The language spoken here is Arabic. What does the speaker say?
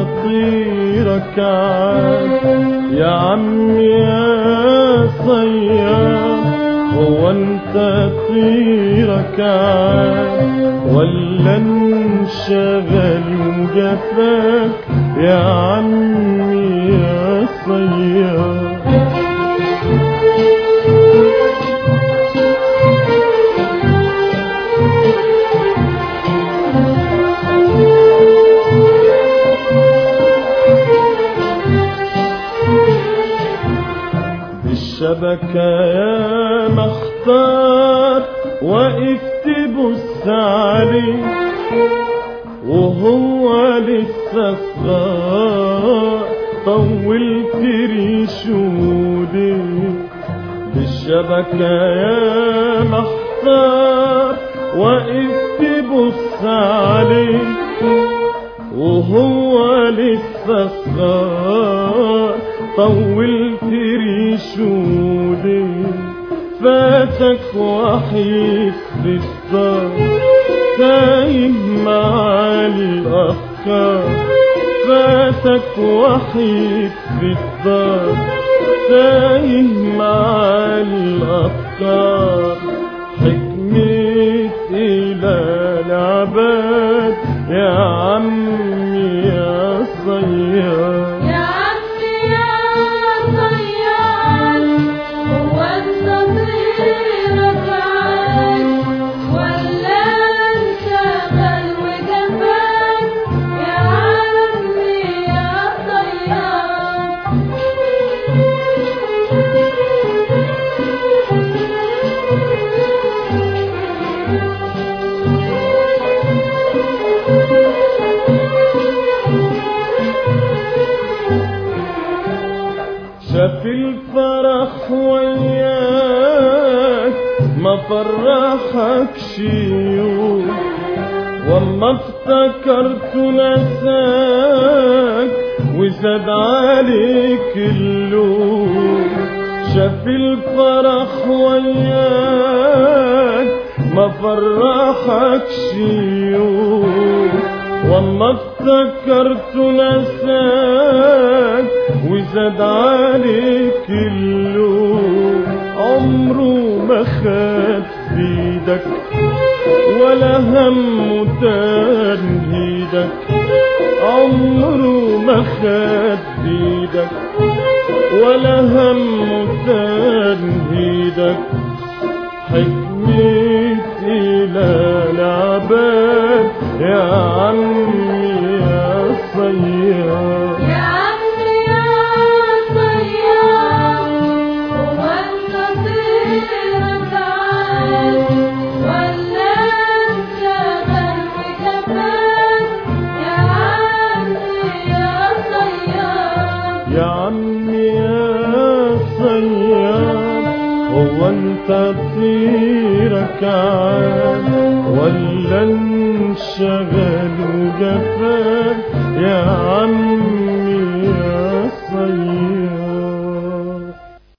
طيرك عاد يا عم يا صياد، هو انت طيرك عاد ولا انشغل وجفاك يا عمي يا صياد؟ الشبكة يا محتار وقف تبص عليه وهو لسه صغار، طولت ريشه بالشبكة يا محتار وقف تبص عليه وهو لسه صغار، طولت ريشه فاتك وحيد في الدار تايه مع الأفكار، فاتك وحيد في الدار تايه مع الأفكار. حكمة إلى العباد يا عمي يا صياد، شاف الفرح وياك ما فرحكش يوم، وما افتكرت نساك وزاد عليك اللوم. شاف الفرح وياك ما فرحكش يوم، وما افتكرت نساك وزاد عليك اللوم. عمره ما خد بيدك ولا هم تنهيدك، عمره ما خد بيدك ولا هم تنهيدك. حكمة إلى العباد يا عمي يا صياد، يا عمي يا صياد، هو انت طيرك عاد ولا انشغل وجفاك يا عمي يا صياد؟ يا عمي يا صياد، هو انت طيرك عاد ولا انشغل وجفاك يا عمي